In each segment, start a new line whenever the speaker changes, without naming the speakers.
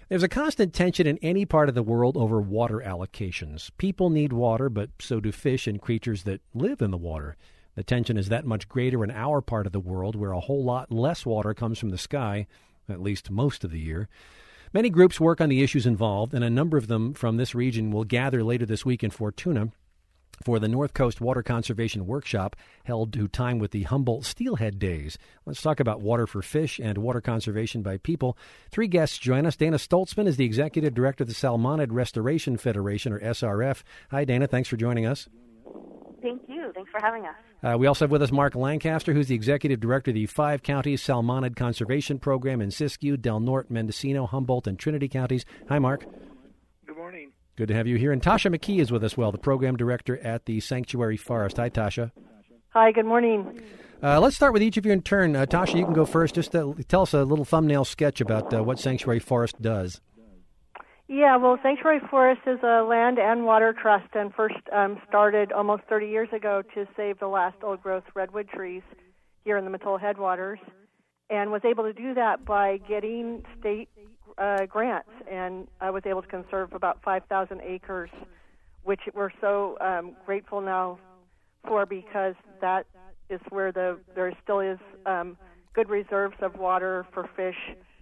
There's a constant tension in any part of the world over water allocations. People need water, but so do fish and creatures that live in the water. The tension is that much greater in our part of the world, where a whole lot less water comes from the sky, at least most of the year. Many groups work on the issues involved, and a number of them from this region will gather later this week in Fortuna for the North Coast Water Conservation Workshop held to time with the Humboldt Steelhead Days. Let's talk about water for fish and water conservation by people. Three guests join us. Dana Stoltzman is the Executive Director of the Salmonid Restoration Federation, or SRF. Hi, Dana. Thanks for joining us.
Thank you. Thanks for having us.
We also have with us Mark Lancaster, who's the Executive Director of the 5 Counties Salmonid Conservation Program in Siskiyou, Del Norte, Mendocino, Humboldt, and Trinity counties. Hi, Mark.
Good morning.
Good to have you here. And Tasha McKee is with us, the Program Director at the Sanctuary Forest. Hi, Tasha.
Hi, good morning.
Let's start with each of you in turn. Tasha, you can go first. Just tell us a little thumbnail sketch about what Sanctuary Forest does.
Yeah, well, Sanctuary Forest is a land and water trust, and first started almost 30 years ago to save the last old-growth redwood trees here in the Mattole headwaters, and was able to do that by getting state grants, and I was able to conserve about 5,000 acres, which we're so grateful now for, because that is where there still is good reserves of water for fish.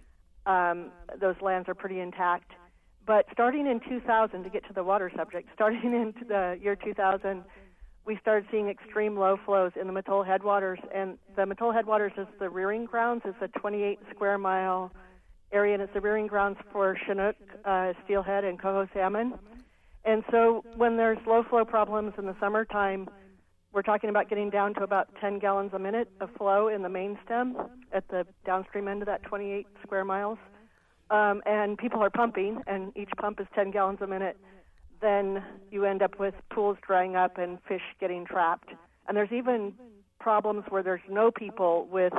Those lands are pretty intact. But starting in 2000, to get to the water subject, starting in the year 2000, we started seeing extreme low flows in the Mattole headwaters, and the Mattole headwaters is the rearing grounds. It's a 28 square mile area, and it's the rearing grounds for Chinook, steelhead, and coho salmon. And so when there's low flow problems in the summertime, we're talking about getting down to about 10 gallons a minute of flow in the main stem at the downstream end of that 28 square miles. And people are pumping, and each pump is 10 gallons a minute. Then you end up with pools drying up and fish getting trapped. And there's even problems where there's no people with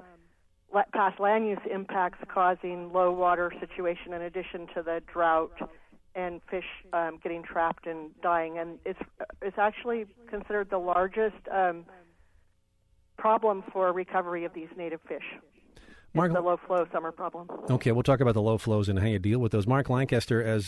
past land use impacts causing low water situation in addition to the drought and fish getting trapped and dying. And it's actually considered the largest problem for recovery of these native fish. Mark, the low flow summer problem.
Okay, we'll talk about the low flows and how you deal with those. Mark Lancaster, as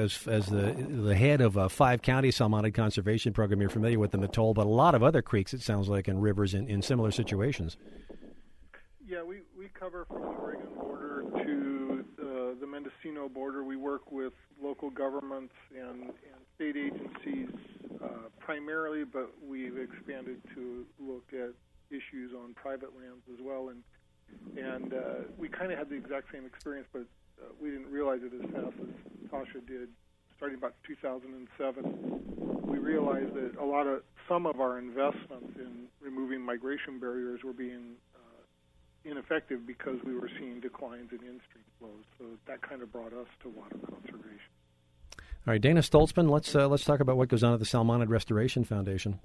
the head of a 5 County Salmonid Conservation Program, you're familiar with the Mattole, but a lot of other creeks, it sounds like, and rivers in similar situations.
Yeah, we cover from the Oregon border to the Mendocino border. We work with local governments and state agencies primarily, but we've expanded to look at issues on private lands as well. And we kind of had the exact same experience, but we didn't realize it as fast as Tasha did. Starting about 2007, we realized that some of our investments in removing migration barriers were being ineffective because we were seeing declines in in-stream flows. So that kind of brought us to water conservation.
All right, Dana Stoltzman, let's talk about what goes on at the Salmonid Restoration Federation.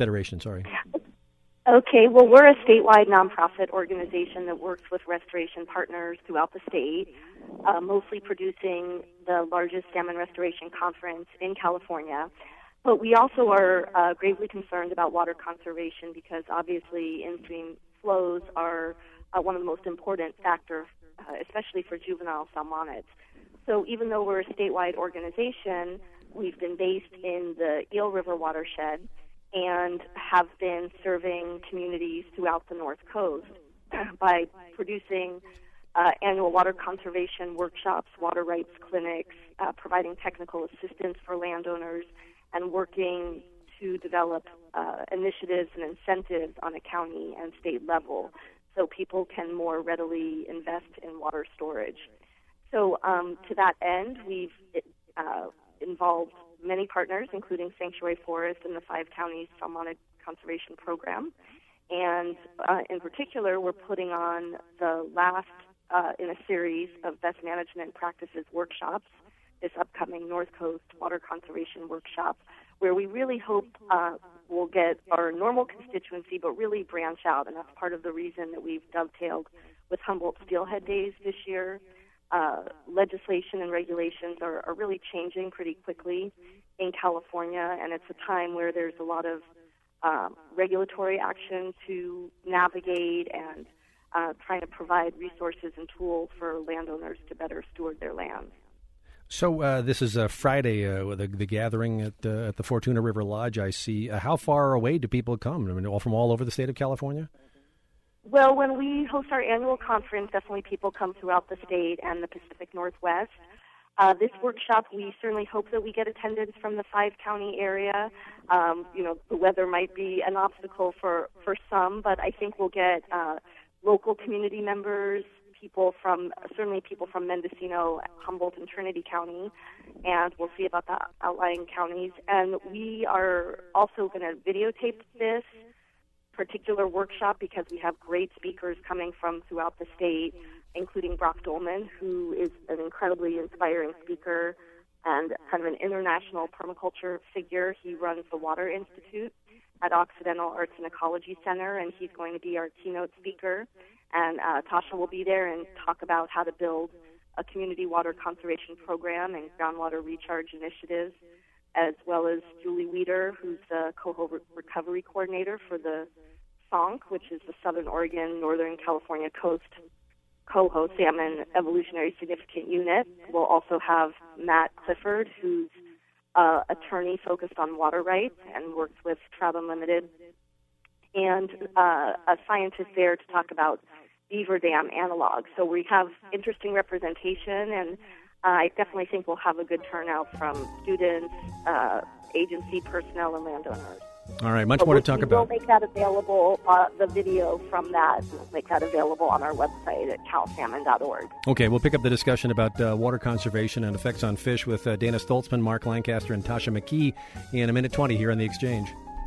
Okay, well, we're a statewide nonprofit organization that works with restoration partners throughout the state, mostly producing the largest salmon restoration conference in California. But we also are gravely concerned about water conservation because obviously in-stream flows are one of the most important factors, especially for juvenile salmonids. So even though we're a statewide organization, we've been based in the Eel River watershed and have been serving communities throughout the North Coast by producing annual water conservation workshops, water rights clinics, providing technical assistance for landowners, and working to develop initiatives and incentives on a county and state level so people can more readily invest in water storage. So to that end, we've involved many partners, including Sanctuary Forest and the 5 Counties Salmonid Conservation Program. And in particular, we're putting on the last in a series of best management practices workshops, this upcoming North Coast Water Conservation Workshop, where we really hope we'll get our normal constituency, but really branch out. And that's part of the reason that we've dovetailed with Humboldt Steelhead Days this year. Legislation and regulations are really changing pretty quickly in California, and it's a time where there's a lot of regulatory action to navigate and trying to provide resources and tools for landowners to better steward their lands.
So this is Friday, the gathering at the Fortuna River Lodge, I see. How far away do people come? I mean, all from all over the state of California?
Well, when we host our annual conference, definitely people come throughout the state and the Pacific Northwest. This workshop, we certainly hope that we get attendance from the 5-county area. The weather might be an obstacle for some, but I think we'll get local community members, certainly people from Mendocino, Humboldt, and Trinity County, and we'll see about the outlying counties. And we are also going to videotape this particular workshop because we have great speakers coming from throughout the state, including Brock Dolman, who is an incredibly inspiring speaker and kind of an international permaculture figure. He runs the Water Institute at Occidental Arts and Ecology Center, and he's going to be our keynote speaker. And Tasha will be there and talk about how to build a community water conservation program and groundwater recharge initiatives, as well as Julie Weeder, who's the coho recovery coordinator for the SONC, which is the Southern Oregon, Northern California Coast Coho Salmon Evolutionary Significant Unit. We'll also have Matt Clifford, who's attorney focused on water rights and works with Trout Unlimited, and a scientist there to talk about beaver dam analogs. So we have interesting representation, and I definitely think we'll have a good turnout from students, agency personnel, and landowners.
All right, much more to talk about.
We'll make that available, the video from that, we'll make that available on our website at calsalmon.org.
Okay, we'll pick up the discussion about water conservation and effects on fish with Dana Stoltzman, Mark Lancaster, and Tasha McKee in a minute 20 here on The Exchange.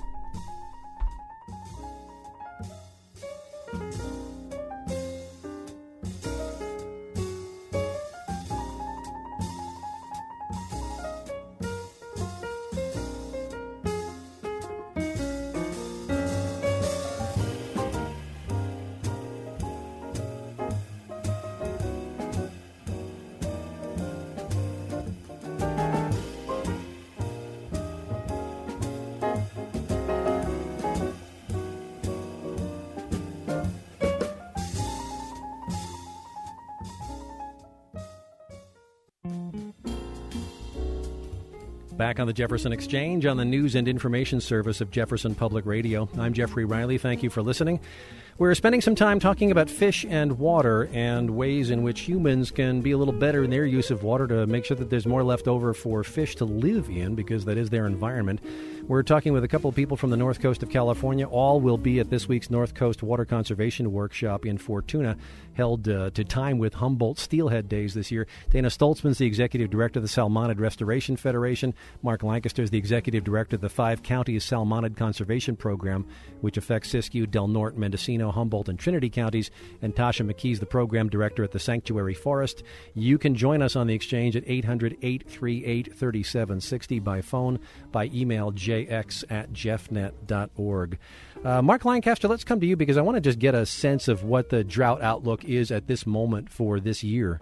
Back on the Jefferson Exchange on the news and information service of Jefferson Public Radio. I'm Jeffrey Riley. Thank you for listening. We're spending some time talking about fish and water and ways in which humans can be a little better in their use of water to make sure that there's more left over for fish to live in, because that is their environment. We're talking with a couple of people from the north coast of California. All will be at this week's North Coast Water Conservation Workshop in Fortuna, held to time with Humboldt Steelhead Days this year. Dana Stoltzman's the Executive Director of the Salmonid Restoration Federation. Mark Lancaster is the Executive Director of the 5 Counties Salmonid Conservation Program, which affects Siskiyou, Del Norte, Mendocino, Humboldt, and Trinity counties. And Tasha McKee is the Program Director at the Sanctuary Forest. You can join us on the Exchange at 800-838-3760 by phone, by email, jx@jeffnet.org. Mark Lancaster, let's come to you because I want to just get a sense of what the drought outlook is at this moment for this year.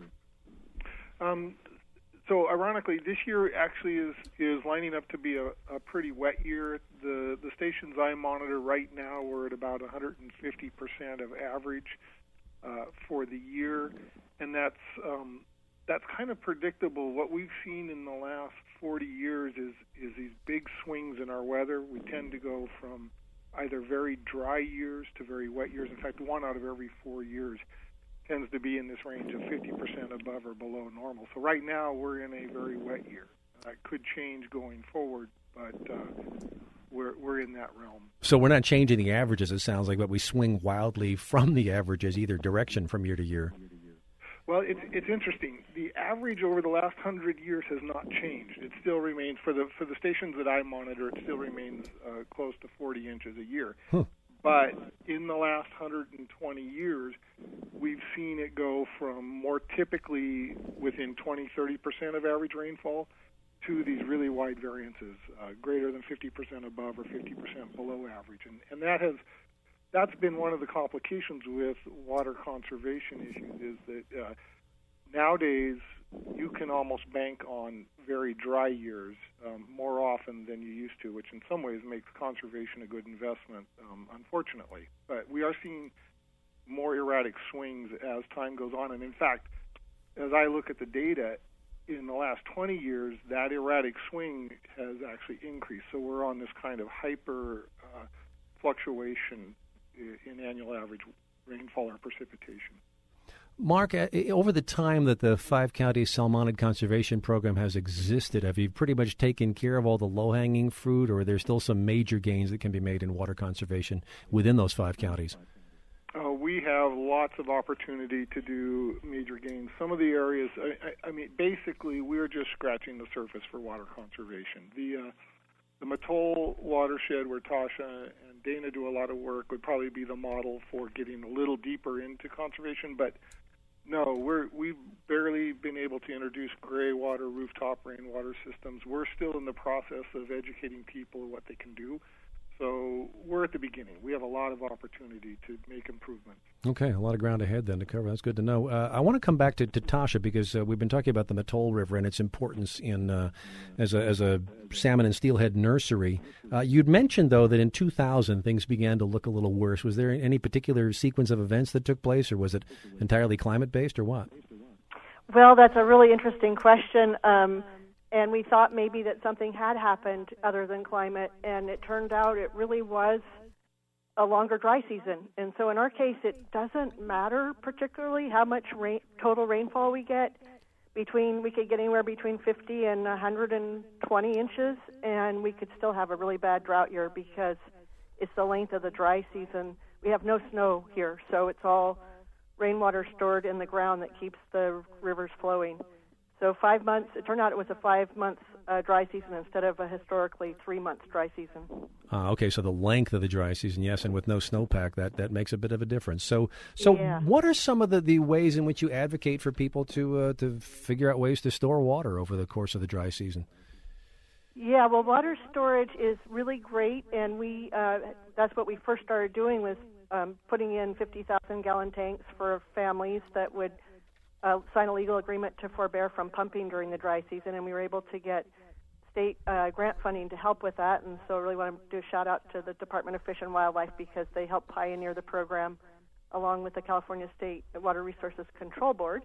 So ironically, this year actually is lining up to be a pretty wet year. The stations I monitor right now, we're at about 150% of average for the year, and that's kind of predictable. What we've seen in the last 40 years is these big swings in our weather. We tend to go from either very dry years to very wet years. In fact, 1 out of every 4 years tends to be in this range of 50% above or below normal. So right now we're in a very wet year. That could change going forward, but we're in that realm.
So we're not changing the averages, it sounds like, but we swing wildly from the averages either direction from year to year.
Well, it's interesting. The average over the last 100 years has not changed. It still remains, for the stations that I monitor, it still remains close to 40 inches a year.
Huh.
But in the last 120 years, we've seen it go from more typically within 20-30% of average rainfall to these really wide variances, greater than 50% above or 50% below average. And that's been one of the complications with water conservation issues, is that nowadays you can almost bank on very dry years more often than you used to, which in some ways makes conservation a good investment, unfortunately. But we are seeing more erratic swings as time goes on. And in fact, as I look at the data, in the last 20 years, that erratic swing has actually increased. So we're on this kind of hyper fluctuation in annual average rainfall or precipitation.
Mark, over the time that the 5-county Salmonid Conservation Program has existed, have you pretty much taken care of all the low-hanging fruit, or are there still some major gains that can be made in water conservation within those 5 counties?
We have lots of opportunity to do major gains. Some of the areas, I mean, basically, we're just scratching the surface for water conservation. The Mattole watershed, where Tasha and Dana do a lot of work, would probably be the model for getting a little deeper into conservation. But no, we've barely been able to introduce gray water rooftop rainwater systems. We're still in the process of educating people what they can do. So we're at the beginning. We have a lot of opportunity to make improvements.
Okay, a lot of ground ahead then to cover. That's good to know. I want to come back to Tasha, because we've been talking about the Mattole River and its importance in as a salmon and steelhead nursery. You'd mentioned, though, that in 2000 things began to look a little worse. Was there any particular sequence of events that took place, or was it entirely climate-based, or what?
Well, that's a really interesting question. And we thought maybe that something had happened other than climate, and it turned out it really was a longer dry season. And so in our case, it doesn't matter particularly how much total rainfall we get. We could get anywhere between 50 and 120 inches, and we could still have a really bad drought year because it's the length of the dry season. We have no snow here, so it's all rainwater stored in the ground that keeps the rivers flowing. So 5 months, it turned out it was a 5 months dry season instead of a historically 3 months dry season.
Okay, so the length of the dry season, yes, and with no snowpack, that makes a bit of a difference. So
yeah.
What are some of the ways in which you advocate for people to figure out ways to store water over the course of the dry season?
Yeah, well, water storage is really great, and that's what we first started doing, was putting in 50,000-gallon tanks for families that would sign a legal agreement to forbear from pumping during the dry season, and we were able to get state grant funding to help with that. And so I really want to do a shout out to the Department of Fish and Wildlife, because they helped pioneer the program along with the California State Water Resources Control Board.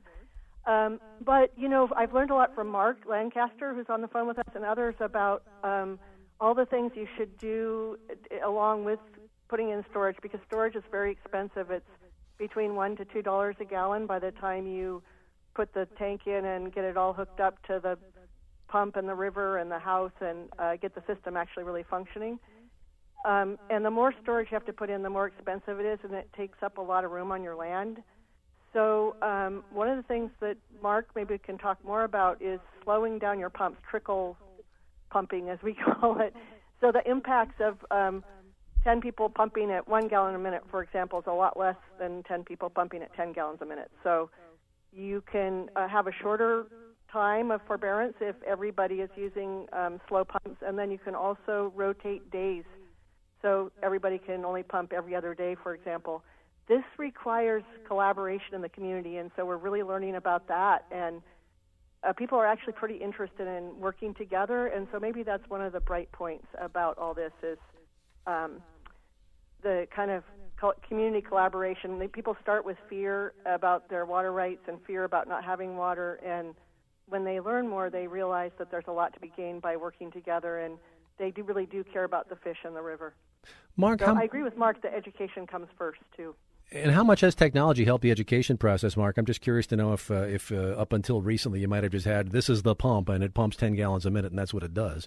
But, you know, I've learned a lot from Mark Lancaster, who's on the phone with us, and others about all the things you should do along with putting in storage, because storage is very expensive. It's between $1 to $2 a gallon by the time you put the tank in and get it all hooked up to the pump and the river and the house and get the system actually really functioning. And the more storage you have to put in, the more expensive it is, and it takes up a lot of room on your land. So one of the things that Mark maybe can talk more about is slowing down your pumps, trickle pumping as we call it. So the impacts of 10 people pumping at 1 gallon a minute, for example, is a lot less than 10 people pumping at 10 gallons a minute. So you can have a shorter time of forbearance if everybody is using slow pumps, and then you can also rotate days. So everybody can only pump every other day, for example. This requires collaboration in the community, and so we're really learning about that. And people are actually pretty interested in working together, and so maybe that's one of the bright points about all this is the kind of community collaboration. People start with fear about their water rights and fear about not having water, and when they learn more, they realize that there's a lot to be gained by working together, and they really do care about the fish in the river.
Mark,
so I agree with Mark that education comes first, too.
And how much has technology helped the education process, Mark? I'm just curious to know if up until recently you might have just had, this is the pump, and it pumps 10 gallons a minute, and that's what it does.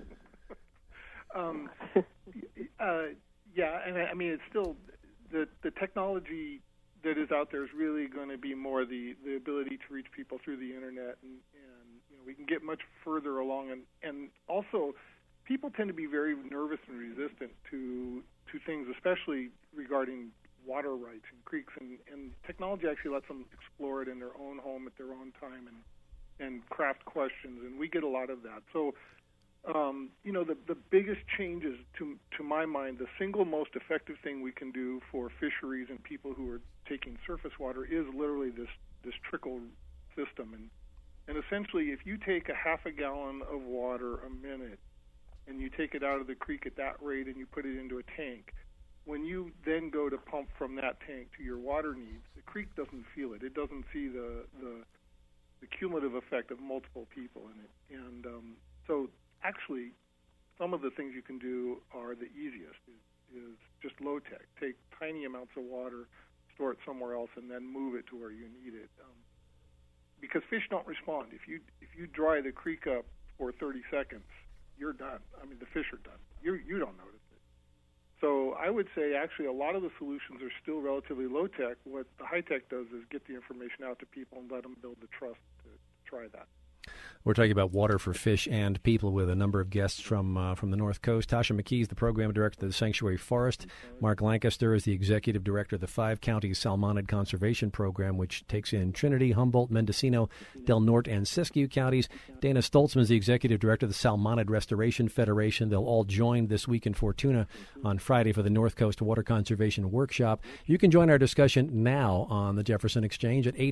Yeah, and I mean, it's still, the technology that is out there is really going to be more the ability to reach people through the internet, and you know, we can get much further along, and also people tend to be very nervous and resistant to things, especially regarding water rights and creeks, and technology actually lets them explore it in their own home at their own time and craft questions, and we get a lot of that. So you know, the biggest changes, to my mind, the single most effective thing we can do for fisheries and people who are taking surface water is literally this trickle system. And essentially, if you take a half a gallon of water a minute and you take it out of the creek at that rate and you put it into a tank, when you then go to pump from that tank to your water needs, the creek doesn't feel it. It doesn't see the the cumulative effect of multiple people in it. And so actually, some of the things you can do are the easiest, is just low-tech. Take tiny amounts of water, store it somewhere else, and then move it to where you need it. Because fish don't respond. If you dry the creek up for 30 seconds, you're done. I mean, the fish are done. You don't notice it. So I would say actually a lot of the solutions are still relatively low-tech. What the high-tech does is get the information out to people and let them build the trust to try that.
We're talking about water for fish and people with a number of guests from the North Coast. Tasha McKee is the program director of the Sanctuary Forest. Mark Lancaster is the executive director of the 5 Counties Salmonid Conservation Program, which takes in Trinity, Humboldt, Mendocino, Del Norte, and Siskiyou counties. Dana Stoltzman is the executive director of the Salmonid Restoration Federation. They'll all join this week in Fortuna on Friday for the North Coast Water Conservation Workshop. You can join our discussion now on the Jefferson Exchange at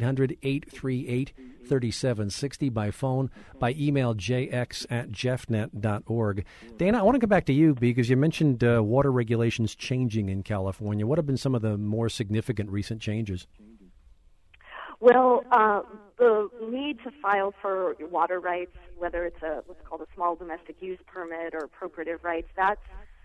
800-838-3760 by phone, by email, jx@jeffnet.org. Dana, I want to come back to you because you mentioned water regulations changing in California. What have been some of the more significant recent changes?
Well, the need to file for water rights, whether it's what's called a small domestic use permit or appropriative rights, that's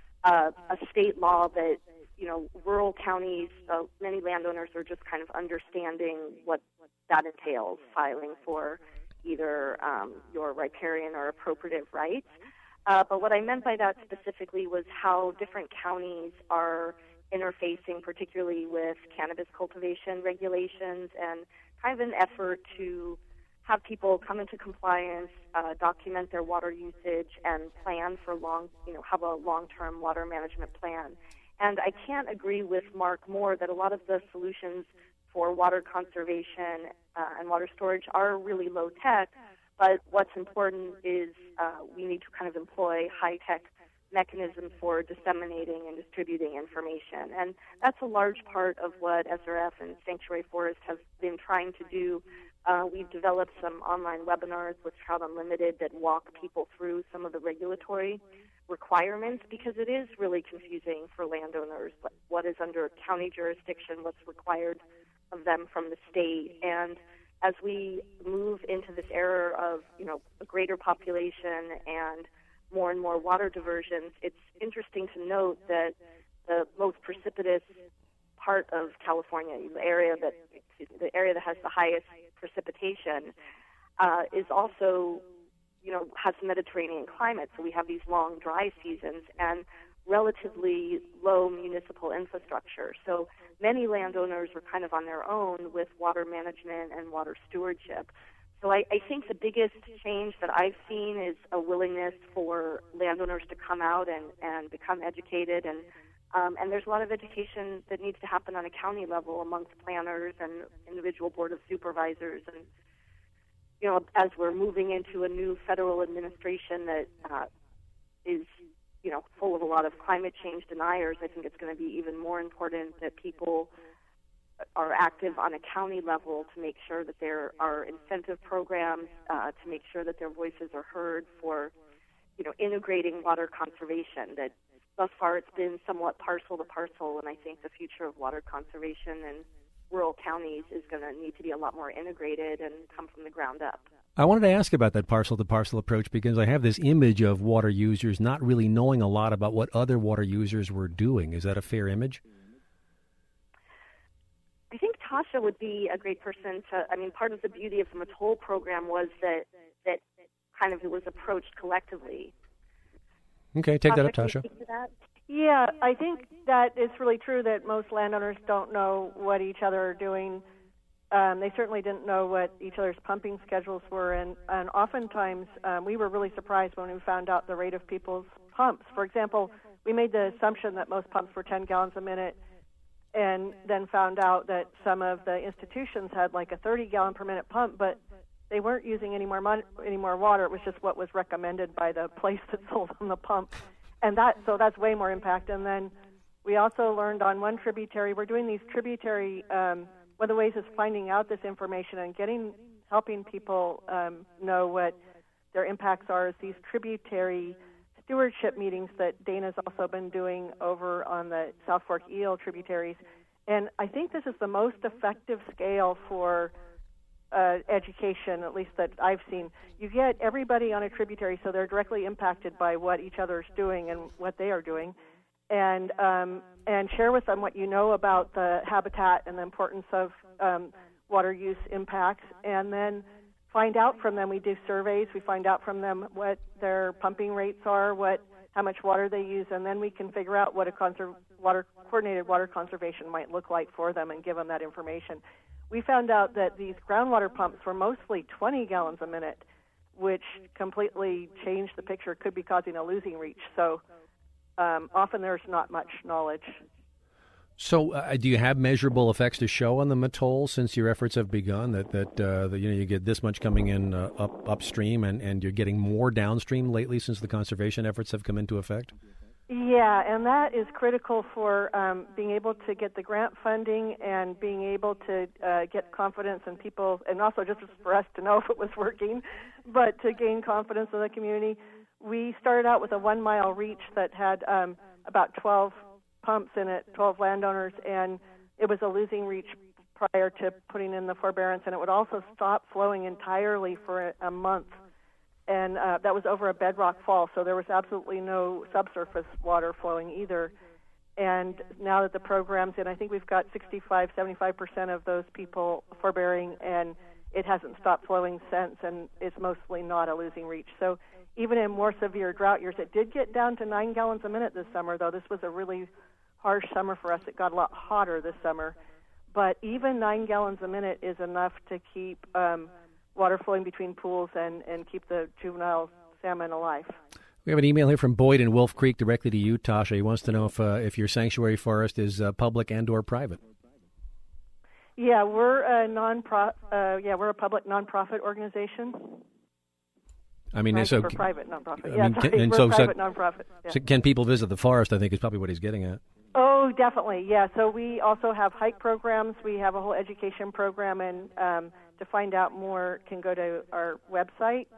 a state law that, rural counties, many landowners are just kind of understanding what that entails, filing for either your riparian or appropriative rights. But what I meant by that specifically was how different counties are interfacing, particularly with cannabis cultivation regulations, and kind of an effort to have people come into compliance, document their water usage, and plan for have a long-term water management plan. And I can't agree with Mark more that a lot of the solutions for water conservation and water storage are really low-tech, but what's important is we need to kind of employ high-tech mechanisms for disseminating and distributing information. And that's a large part of what SRF and Sanctuary Forest have been trying to do. We've developed some online webinars with Trout Unlimited that walk people through some of the regulatory requirements, because it is really confusing for landowners what is under county jurisdiction, what's required of them from the state. And as we move into this era of, a greater population and more water diversions, it's interesting to note that the most precipitous part of California, the area that has the highest precipitation, is also, has Mediterranean climate. So we have these long dry seasons and relatively low municipal infrastructure. So many landowners are kind of on their own with water management and water stewardship. So I think the biggest change that I've seen is a willingness for landowners to come out and become educated, and there's a lot of education that needs to happen on a county level amongst planners and individual board of supervisors. And as we're moving into a new federal administration that is full of a lot of climate change deniers, I think it's going to be even more important that people are active on a county level to make sure that there are incentive programs, to make sure that their voices are heard for, integrating water conservation. That thus far it's been somewhat parcel to parcel, and I think the future of water conservation in rural counties is going to need to be a lot more integrated and come from the ground up.
I wanted to ask about that parcel-to-parcel approach because I have this image of water users not really knowing a lot about what other water users were doing. Is that a fair image?
I think Tasha would be a great person to, part of the beauty of the Mattole program was that kind of it was approached collectively.
Okay, take that up, Tasha.
Yeah, I think that it's really true that most landowners don't know what each other are doing. They certainly didn't know what each other's pumping schedules were, and oftentimes we were really surprised when we found out the rate of people's pumps. For example, we made the assumption that most pumps were 10 gallons a minute, and then found out that some of the institutions had like a 30-gallon per minute pump, but they weren't using any more water. It was just what was recommended by the place that sold them the pump, and that's way more impact. And then we also learned on one tributary, we're doing these tributary. One of the ways is finding out this information and helping people know what their impacts are. Is these tributary stewardship meetings that Dana's also been doing over on the South Fork Eel tributaries. And I think this is the most effective scale for education, at least that I've seen. You get everybody on a tributary, so they're directly impacted by what each other is doing and what they are doing, and share with them what you know about the habitat and the importance of water use impacts, and then find out from them. We do surveys. We find out from them what their pumping rates are, how much water they use, and then we can figure out what a coordinated water conservation might look like for them and give them that information. We found out that these groundwater pumps were mostly 20 gallons a minute, which completely changed the picture, could be causing a losing reach. So often there's not much knowledge.
So do you have measurable effects to show on the Mattole since your efforts have begun, that you get this much coming in upstream and you're getting more downstream lately since the conservation efforts have come into effect?
Yeah, and that is critical for being able to get the grant funding and being able to get confidence in people, and also just for us to know if it was working, but to gain confidence in the community. We started out with a 1 mile reach that had about 12 pumps in it, 12 landowners, and it was a losing reach prior to putting in the forbearance, and it would also stop flowing entirely for a month. And that was over a bedrock fall, so there was absolutely no subsurface water flowing either. And now that the program's in, I think we've got 65-75% of those people forbearing, and it hasn't stopped flowing since, and it's mostly not a losing reach. So even in more severe drought years, it did get down to 9 gallons a minute this summer, though. This was a really harsh summer for us. It got a lot hotter this summer. But even 9 gallons a minute is enough to keep water flowing between pools and keep the juvenile salmon alive.
We have an email here from Boyd in Wolf Creek directly to you, Tasha. He wants to know if your sanctuary forest is public and or private.
Yeah, we're a public nonprofit organization.
I mean, so
for private nonprofit.
Private
nonprofit. Yeah.
So can people visit the forest? I think is probably what he's getting at.
Oh, definitely. Yeah. So we also have hike programs. We have a whole education program, and to find out more, can go to our website,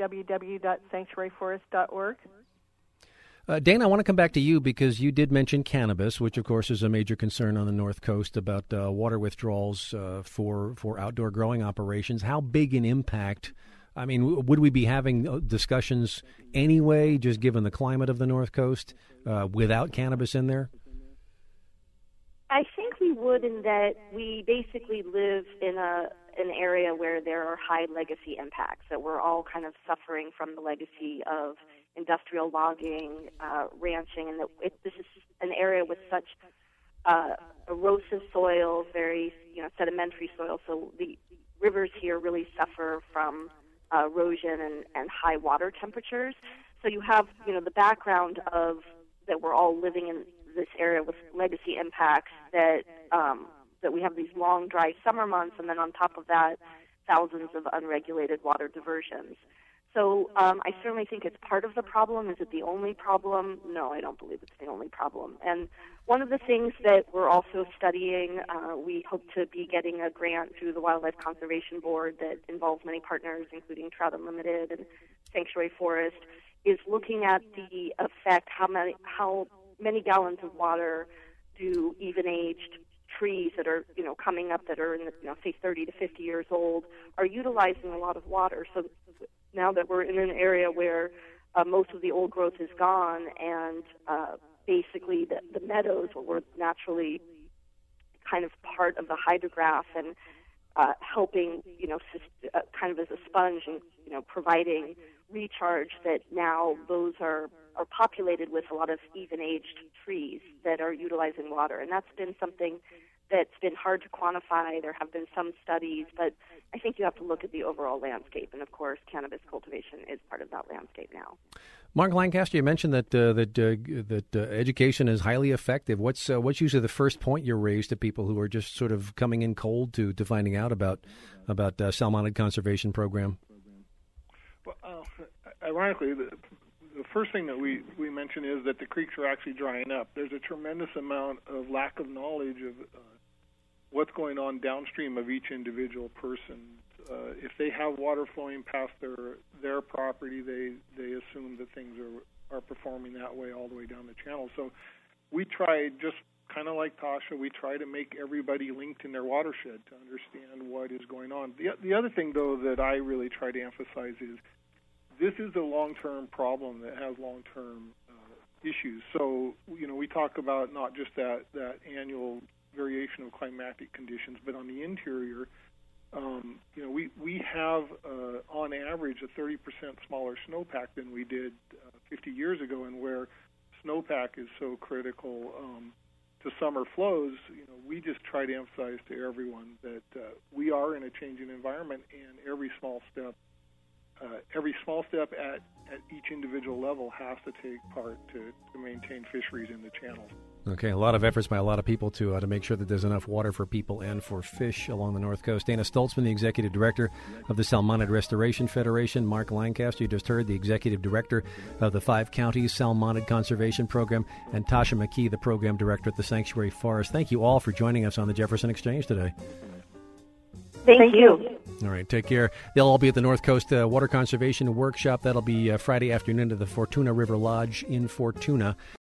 www.sanctuaryforest.org.
Dana, I want to come back to you because you did mention cannabis, which, of course, is a major concern on the North Coast about water withdrawals for outdoor growing operations. How big an impact? I mean, would we be having discussions anyway, just given the climate of the North Coast, without cannabis in there?
I think we would, in that we basically live in an area where there are high legacy impacts, that we're all kind of suffering from the legacy of industrial logging, ranching, and that this is an area with such erosive soil, very sedimentary soil. So the rivers here really suffer from erosion and high water temperatures. So you have the background of that we're all living in this area with legacy impacts, that we have these long dry summer months, and then on top of that, thousands of unregulated water diversions. So I certainly think it's part of the problem. Is it the only problem? No, I don't believe it's the only problem. And one of the things that we're also studying, we hope to be getting a grant through the Wildlife Conservation Board that involves many partners, including Trout Unlimited and Sanctuary Forest, is looking at the effect, how many gallons of water do even-aged trees that are coming up, that are in the say 30 to 50 years old, are utilizing a lot of water. So now that we're in an area where most of the old growth is gone, and basically the meadows were naturally kind of part of the hydrograph and helping, kind of as a sponge and, providing recharge, that now those are populated with a lot of even-aged trees that are utilizing water. And that's been something that's been hard to quantify. There have been some studies, but I think you have to look at the overall landscape. And, of course, cannabis cultivation is part of that landscape now.
Mark Lancaster, you mentioned that education is highly effective. What's usually the first point you raise to people who are just sort of coming in cold to finding out about Salmonid Conservation Program?
Well, ironically, the first thing that we mention is that the creeks are actually drying up. There's a tremendous amount of lack of knowledge of what's going on downstream of each individual person. If they have water flowing past their property, they assume that things are performing that way all the way down the channel. So we try just kind of like Tasha, we try to make everybody linked in their watershed to understand what is going on. The other thing, though, that I really try to emphasize is this is a long-term problem that has long-term issues. So, we talk about not just that annual variation of climatic conditions, but on the interior, we have, on average, a 30% smaller snowpack than we did 50 years ago, and where snowpack is so critical to summer flows, we just try to emphasize to everyone that we are in a changing environment, and every small step at each individual level has to take part to maintain fisheries in the channels.
Okay, a lot of efforts by a lot of people to make sure that there's enough water for people and for fish along the North Coast. Dana Stoltzman, the Executive Director of the Salmonid Restoration Federation. Mark Lancaster, you just heard, the Executive Director of the 5 Counties Salmonid Conservation Program, and Tasha McKee, the Program Director at the Sanctuary Forest. Thank you all for joining us on the Jefferson Exchange today.
Thank you.
All right, take care. They'll all be at the North Coast Water Conservation Workshop. That'll be Friday afternoon at the Fortuna River Lodge in Fortuna.